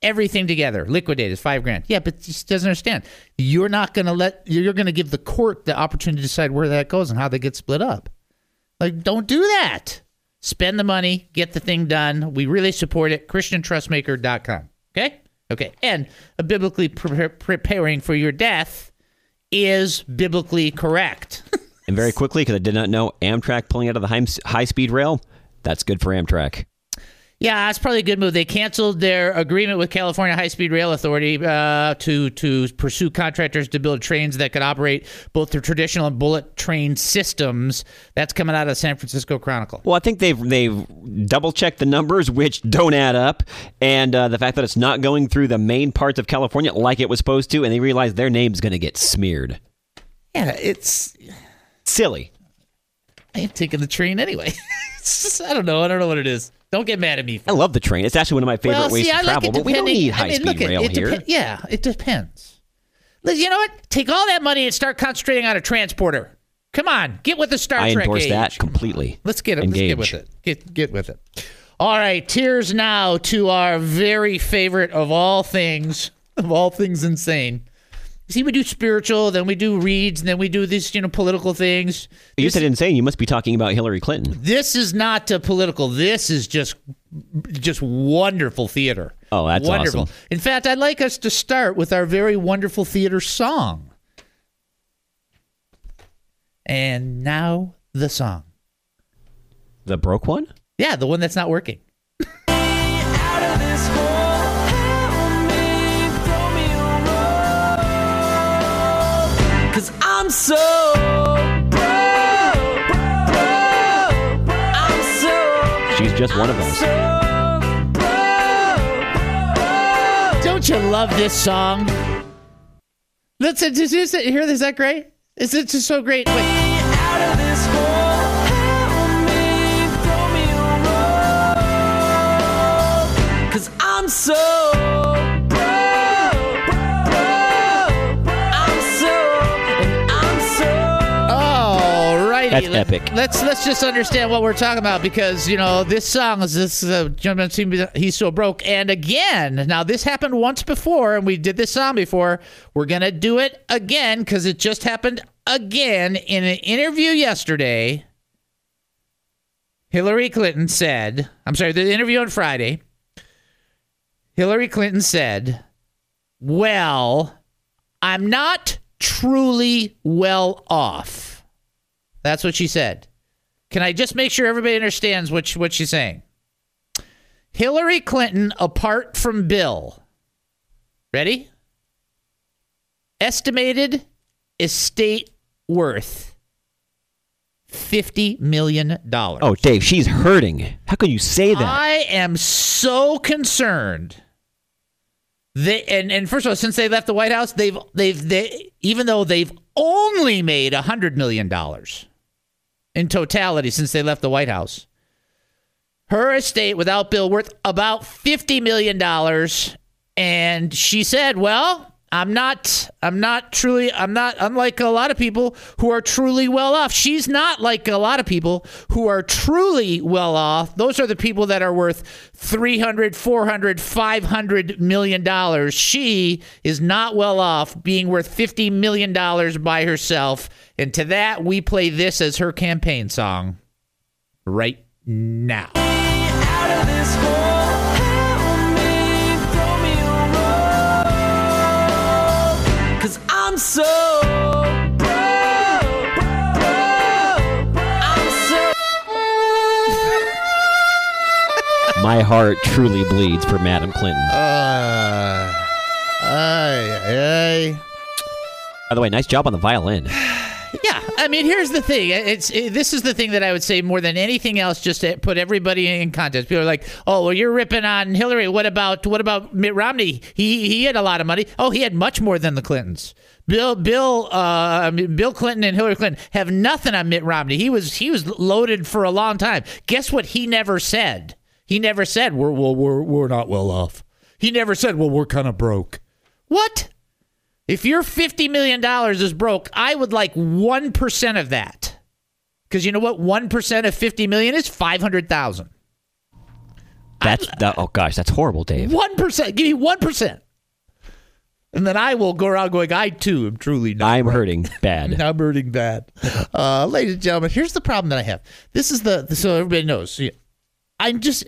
everything together. Liquidate is five grand. Yeah, but he doesn't understand. You're not going to let, you're going to give the court the opportunity to decide where that goes and how they get split up. Like, don't do that. Spend the money, get the thing done. We really support it. Christian Trustmaker dot com. Okay? Okay. And a biblically pre- preparing for your death is biblically correct. And very quickly, because I did not know, Amtrak pulling out of the high, high-speed rail, that's good for Amtrak. Yeah, that's probably a good move. They canceled their agreement with California High-Speed Rail Authority uh, to to pursue contractors to build trains that could operate both the traditional and bullet train systems. That's coming out of the San Francisco Chronicle. Well, I think they've they've double-checked the numbers, which don't add up, and uh, the fact that it's not going through the main parts of California like it was supposed to, and they realize their name's going to get smeared. Yeah, it's silly. I ain't taking the train anyway. It's just, I don't know. I don't know what it is. Don't get mad at me. I love the train. It's actually one of my favorite well, ways see, to I travel, like but we don't need high-speed I mean, look, rail it, it here. Dep- yeah, it depends. Listen, you know what? Take all that money and start concentrating on a transporter. Come on, get with the Star I Trek endorse age. that completely. Let's get it. Engage. Let's get with it. Get get with it. All right, tears now to our very favorite of all things, of all things insane. See, we do spiritual, then we do reads, and then we do these, you know, political things. You This- said insane. You must be talking about Hillary Clinton. This is not uh, political. This is just just wonderful theater. Oh, that's wonderful. awesome. In fact, I'd like us to start with our very wonderful theater song. And now the song. The broke one? Yeah, the one that's not working. Cause I'm so broke, broke, I'm so She's just one of us. Don't you love this song? Listen, is, is it, hear this? Is that great? Is it just so great? Wait. out of this hole. Help me, throw me a rope. Cause I'm so broke, broke, I'm so, and I'm so. All righty. That's Let- epic. Let's let's just understand what we're talking about, because you know this song is this uh, gentleman seemed to be- he's so broke. And again, now this happened once before, and we did this song before. We're gonna do it again because it just happened again in an interview yesterday. Hillary Clinton said, "I'm sorry, the interview on Friday." Hillary Clinton said, "Well, I'm not truly well off." That's what she said. Can I just make sure everybody understands what, she, what she's saying? Hillary Clinton, apart from Bill, ready? Estimated estate worth fifty million dollars. Oh, Dave, she's hurting. How can you say that? I am so concerned. They and, and first of all, since they left the White House, they've they've they even though they've only made a hundred million dollars in totality since they left the White House, her estate without Bill worth about fifty million dollars. And she said, "Well, I'm not, I'm not truly, I'm not, unlike a lot of people who are truly well off." She's not like a lot of people who are truly well off. Those are the people that are worth three hundred, four hundred, five hundred million dollars. She is not well off, being worth fifty million dollars by herself. And to that, we play this as her campaign song right now. Out of this hole, help me, throw me a rope. Cause I'm so broke, broke, I'm so. My heart truly bleeds for Madam Clinton. Uh, ay, ay. By the way, nice job on the violin. Yeah, I mean, here's the thing. It's it, this is the thing that I would say more than anything else, just to put everybody in context. People are like, "Oh, well, you're ripping on Hillary. What about what about Mitt Romney? He he had a lot of money. Oh, he had much more than the Clintons. Bill Bill uh, I mean, Bill Clinton and Hillary Clinton have nothing on Mitt Romney. He was he was loaded for a long time. Guess what? He never said. He never said we're well we're we're not well off. He never said, well, we're kind of broke. What? If your fifty million dollars is broke, I would like one percent of that. Because you know what? one percent of fifty million dollars is five hundred thousand dollars. That's that, oh gosh, that's horrible, Dave. One percent. Give me one percent, and then I will go around going, I too am truly not. I'm right. hurting bad. I'm hurting bad. Uh, ladies and gentlemen, here's the problem that I have. This is the so everybody knows. I'm just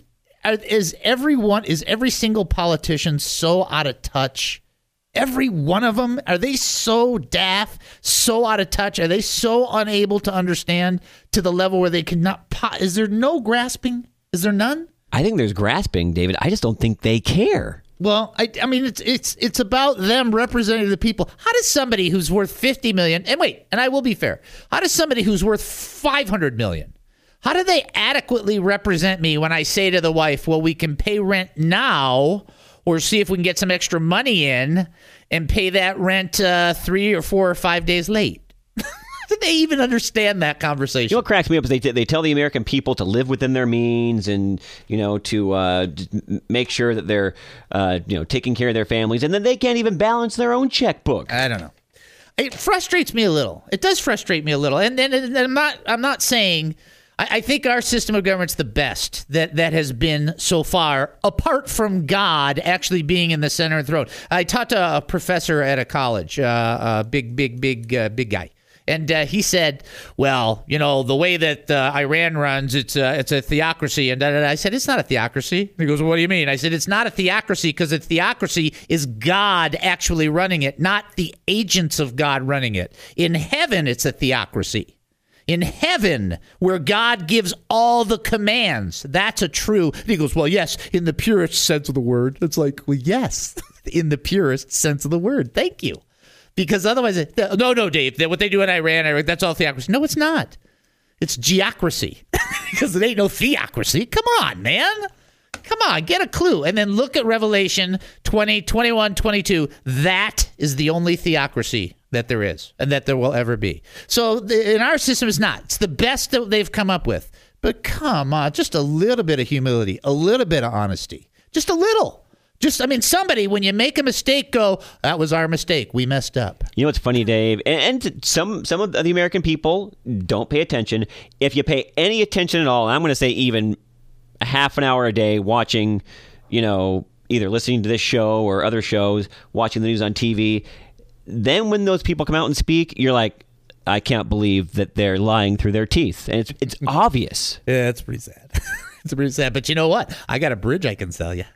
is everyone is every single politician so out of touch. Every one of them, are they so daft, so out of touch? Are they so unable to understand to the level where they cannot? Po- is there no grasping? Is there none? I think there's grasping, David. I just don't think they care. Well, I, I mean, it's it's it's about them representing the people. How does somebody who's worth fifty million dollars, and wait, and I will be fair, how does somebody who's worth five hundred million dollars, how do they adequately represent me when I say to the wife, well, we can pay rent now or see if we can get some extra money in and pay that rent uh, three or four or five days late? Did they even understand that conversation? You know what cracks me up is they they tell the American people to live within their means and, you know, to uh, make sure that they're, uh, you know, taking care of their families, and then they can't even balance their own checkbook. I don't know. It frustrates me a little. It does frustrate me a little. And then and, and I'm not I'm not saying I, I think our system of government's the best that, that has been so far, apart from God actually being in the center of the throne. I talked to a professor at a college, uh, a big, big, big, uh, big guy. And uh, he said, well, you know, the way that uh, Iran runs, it's a, it's a theocracy. And I said, it's not a theocracy. He goes, well, what do you mean? I said, it's not a theocracy because a theocracy is God actually running it, not the agents of God running it. In heaven, it's a theocracy. In heaven, where God gives all the commands, that's a true. And he goes, well, yes, in the purest sense of the word. It's like, well, yes, in the purest sense of the word. Thank you. Because otherwise, no, no, Dave, what they do in Iran, that's all theocracy. No, it's not. It's geocracy. Because it ain't no theocracy. Come on, man. Come on, get a clue. And then look at Revelation twenty, twenty-one, twenty-two. That is the only theocracy that there is and that there will ever be. So the, in our system, it's not. It's the best that they've come up with. But come on, just a little bit of humility, a little bit of honesty. Just a little. Just, I mean, somebody, when you make a mistake, go, that was our mistake. We messed up. You know what's funny, Dave? And, and some some of the American people don't pay attention. If you pay any attention at all, I'm going to say even a half an hour a day watching, you know, either listening to this show or other shows, watching the news on T V, then when those people come out and speak, you're like, I can't believe that they're lying through their teeth. And it's it's obvious. Yeah, it's pretty sad. It's pretty sad. But you know what? I got a bridge I can sell you.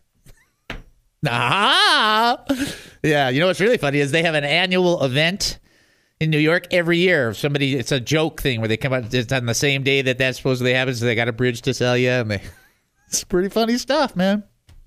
Ah, yeah. You know what's really funny is they have an annual event in New York every year. Somebody, it's a joke thing where they come out it's on the same day that that supposedly happens. So they got a bridge to sell you, and they, it's pretty funny stuff, man.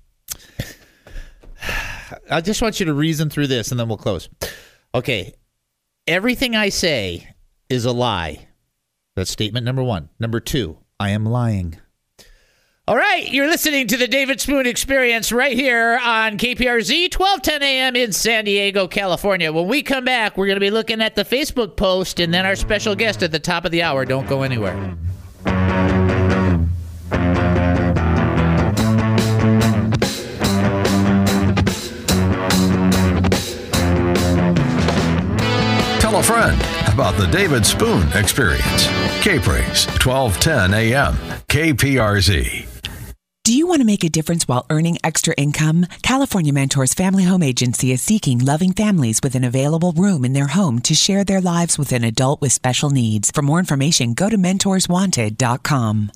I just want you to reason through this, and then we'll close. Okay, everything I say is a lie. That's statement number one. Number two, I am lying. All right, you're listening to the David Spoon Experience right here on K P R Z, twelve ten a.m. in San Diego, California. When we come back, we're going to be looking at the Facebook post and then our special guest at the top of the hour. Don't go anywhere. Tell a friend about the David Spoon Experience. K-Praise, twelve ten a.m. K P R Z. Do you want to make a difference while earning extra income? California Mentors Family Home Agency is seeking loving families with an available room in their home to share their lives with an adult with special needs. For more information, go to mentors wanted dot com.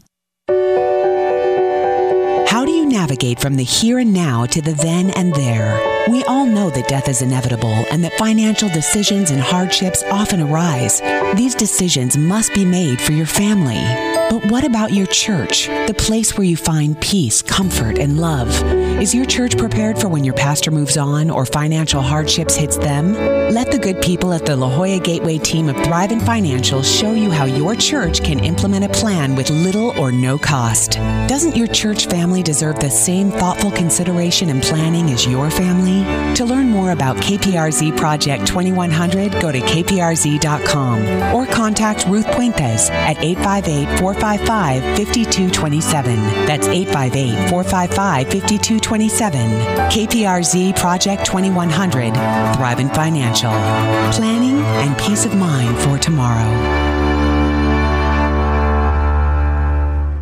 How do you navigate from the here and now to the then and there? We all know that death is inevitable and that financial decisions and hardships often arise. These decisions must be made for your family. But what about your church, the place where you find peace, comfort, and love? Is your church prepared for when your pastor moves on or financial hardships hits them? Let the good people at the La Jolla Gateway team of Thrivent Financial show you how your church can implement a plan with little or no cost. Doesn't your church family deserve the same thoughtful consideration and planning as your family? To learn more about K P R Z Project twenty-one hundred, go to K P R Z dot com or contact Ruth Puentes at eight five eight, four five five, five two two seven. That's eight five eight, four five five, five two two seven. K P R Z Project twenty-one hundred, Thrivent Financial. Planning and peace of mind for tomorrow.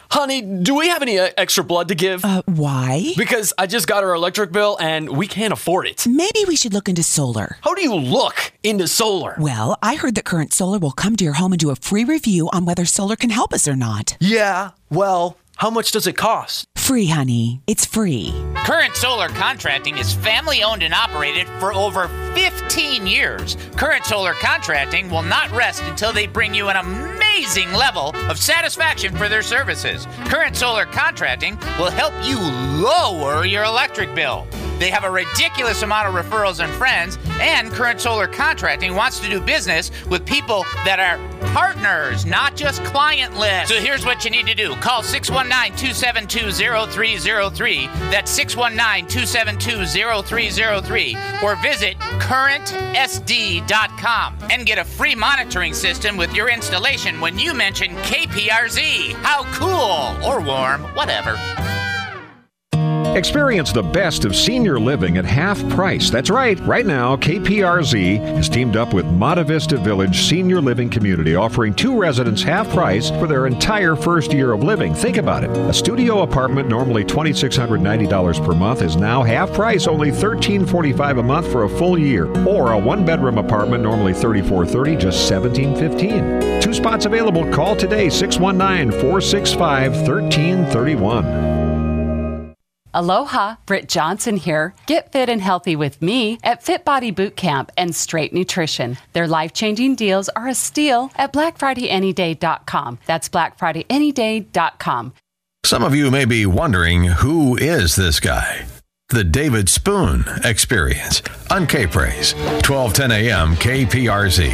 Honey, do we have any uh, extra blood to give? Uh, why? Because I just got our electric bill and we can't afford it. Maybe we should look into solar. How do you look into solar? Well, I heard that Current Solar will come to your home and do a free review on whether solar can help us or not. Yeah, well, how much does it cost? Free, honey. It's free. Current Solar Contracting is family owned and operated for over fifteen years. Current Solar Contracting will not rest until they bring you an amazing level of satisfaction for their services. Current Solar Contracting will help you lower your electric bill. They have a ridiculous amount of referrals and friends, and Current Solar Contracting wants to do business with people that are partners, not just client lists. So here's what you need to do. Call six one nine, two seven two, zero three zero three. That's six one nine, two seven two, zero three zero three. Or visit current s d dot com and get a free monitoring system with your installation when you mention K P R Z. How cool, or warm, whatever. Experience the best of senior living at half price. That's right. Right now, K P R Z has teamed up with Monte Vista Village Senior Living Community, offering two residents half price for their entire first year of living. Think about it. A studio apartment, normally two thousand six hundred ninety dollars per month, is now half price, only one thousand three hundred forty-five dollars a month for a full year. Or a one-bedroom apartment, normally thirty-four hundred thirty dollars, just seventeen fifteen. Two spots available. Call today, six one nine, four six five, one three three one. Aloha, Britt Johnson here. Get fit and healthy with me at Fit Body Boot Camp and Straight Nutrition. Their life-changing deals are a steal at black friday any day dot com. That's black friday any day dot com. Some of you may be wondering, who is this guy? The David Spoon Experience on K-Praise, twelve ten a.m. K P R Z.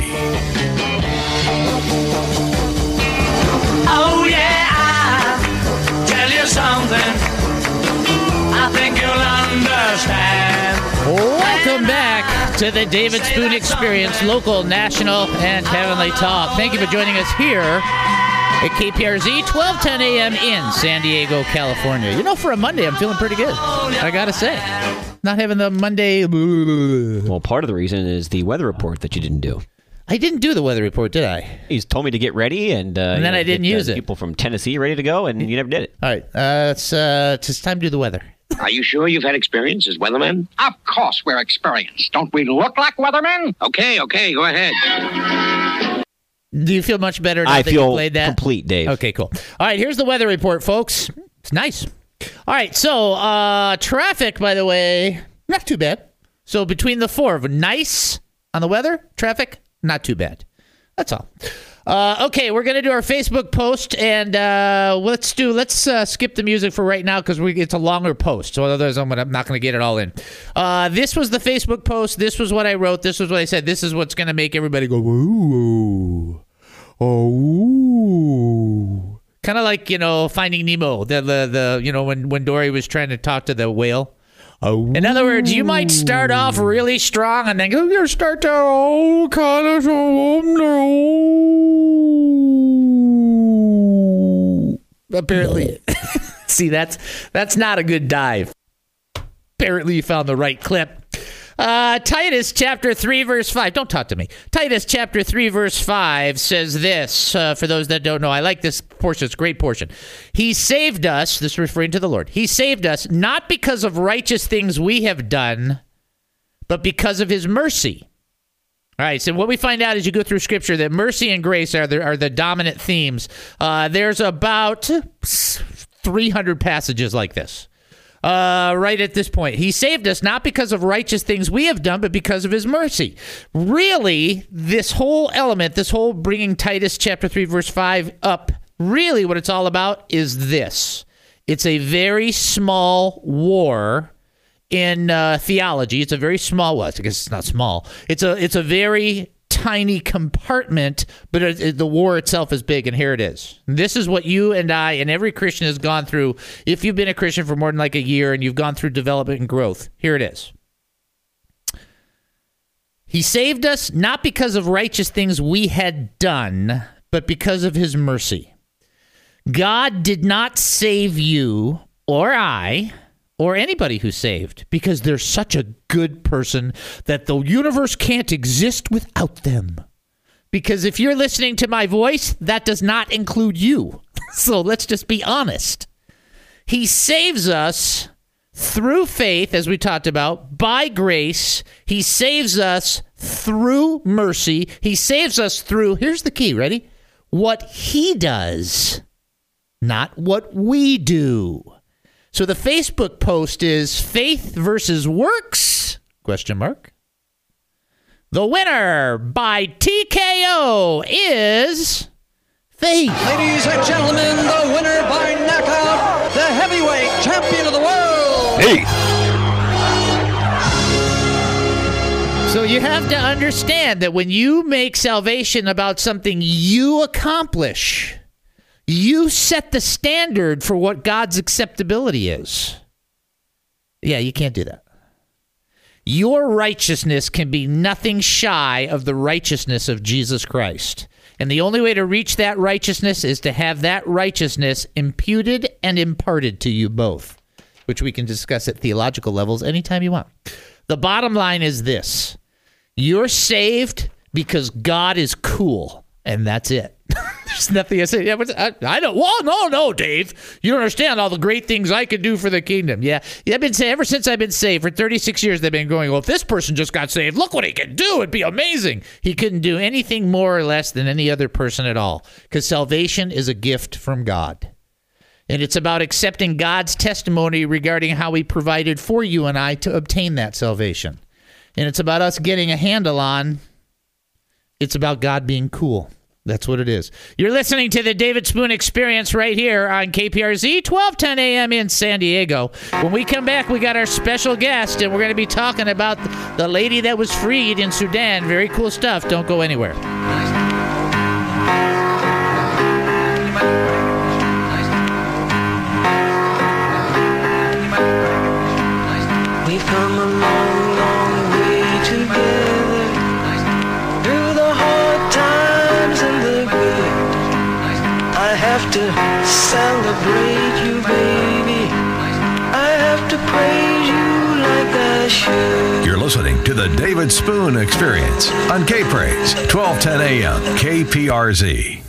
Oh yeah, I'll tell you something I think you'll understand. Welcome back to the David Spoon Experience, local, national, and heavenly talk. Thank you for joining us here at K P R Z, twelve ten a.m. in San Diego, California. You know, for a Monday, I'm feeling pretty good, I gotta say. Not having the Monday... Well, part of the reason is the weather report that you didn't do. I didn't do the weather report, did I? He's told me to get ready, and, uh, and then you know, I didn't get, use uh, it. People from Tennessee ready to go, and you never did it. All right, uh, it's, uh, it's time to do the weather. Are you sure you've had experience as weathermen? Of course we're experienced. Don't we look like weathermen? Okay, okay, go ahead. Do you feel much better now I that feel you played that? complete, Dave. Okay, cool. All right, here's the weather report, folks. It's nice. All right, so uh, traffic, by the way, not too bad. So between the four of nice on the weather, traffic, not too bad. That's all. Uh, okay, we're going to do our Facebook post, and uh, let's do. Let's uh, skip the music for right now because it's a longer post. So otherwise, I'm, gonna, I'm not going to get it all in. Uh, this was the Facebook post. This was what I wrote. This was what I said. This is what's going to make everybody go, ooh, oh, kind of like, you know, Finding Nemo. The, the the you know when when Dory was trying to talk to the whale. Oh. In other words, you might start off really strong and then go, you start to, oh, kind of, oh, no. Apparently. See, that's that's not a good dive. Apparently you found the right clip. Uh, Titus chapter three, verse five. Don't talk to me. Titus chapter three, verse five says this, uh, for those that don't know. I like this portion. It's a great portion. He saved us, this is referring to the Lord. He saved us not because of righteous things we have done, but because of his mercy. All right, so what we find out as you go through Scripture, that mercy and grace are the, are the dominant themes. Uh, there's about three hundred passages like this. Uh, right at this point. He saved us not because of righteous things we have done, but because of his mercy. Really, this whole element, this whole bringing Titus chapter three, verse five up, really what it's all about is this. It's a very small war in uh, theology. It's a very small, well, I guess it's not small. It's a, it's a very tiny compartment, but it, it, the war itself is big, and here it is. This is what you and I and every Christian has gone through. If you've been a Christian for more than like a year and you've gone through development and growth, here it is. He saved us not because of righteous things we had done, but because of his mercy. God did not save you or I or anybody who's saved because they're such a good person that the universe can't exist without them. Because if you're listening to my voice, that does not include you. So let's just be honest. He saves us through faith, as we talked about, by grace. He saves us through mercy. He saves us through, here's the key, ready? What he does, not what we do. So the Facebook post is faith versus works, question mark. The winner by T K O is faith. Ladies and gentlemen, the winner by knockout, the heavyweight champion of the world. Hey. So you have to understand that when you make salvation about something you accomplish, you set the standard for what God's acceptability is. Yeah, you can't do that. Your righteousness can be nothing shy of the righteousness of Jesus Christ. And the only way to reach that righteousness is to have that righteousness imputed and imparted to you both, which we can discuss at theological levels anytime you want. The bottom line is this. You're saved because God is cool, and that's it. There's nothing I say. Yeah, but I, I don't. Well, no, no, Dave. You don't understand all the great things I could do for the kingdom. Yeah, yeah. I've been saying ever since I've been saved for thirty-six years. They've been going, well, if this person just got saved, look what he can do. It'd be amazing. He couldn't do anything more or less than any other person at all, because salvation is a gift from God, and it's about accepting God's testimony regarding how He provided for you and I to obtain that salvation, and it's about us getting a handle on. It's about God being cool. That's what it is. You're listening to the David Spoon Experience right here on K P R Z, twelve ten a.m. in San Diego. When we come back, we got our special guest, and we're going to be talking about the lady that was freed in Sudan. Very cool stuff. Don't go anywhere. We've come a long, long way together. Through the hard times and the good. I have to celebrate you, baby. I have to praise you like I should. You're listening to the David Spoon Experience on K-Praise, twelve ten a.m. K P R Z.